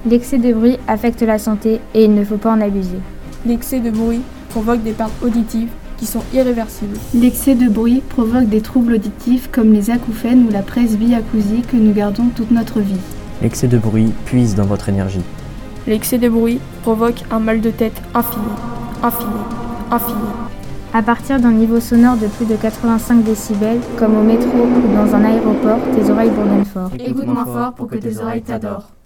L'excès de bruit affecte la santé et il ne faut pas en abuser. L'excès de bruit provoque des pertes auditives qui sont irréversibles. L'excès de bruit provoque des troubles auditifs comme les acouphènes ou la presbyacousie que nous gardons toute notre vie. L'excès de bruit puise dans votre énergie. L'excès de bruit provoque un mal de tête infini. À partir d'un niveau sonore de plus de 85 décibels, comme au métro ou dans un aéroport, tes oreilles bourdonnent fort. Écoute moins fort pour que tes oreilles t'adorent.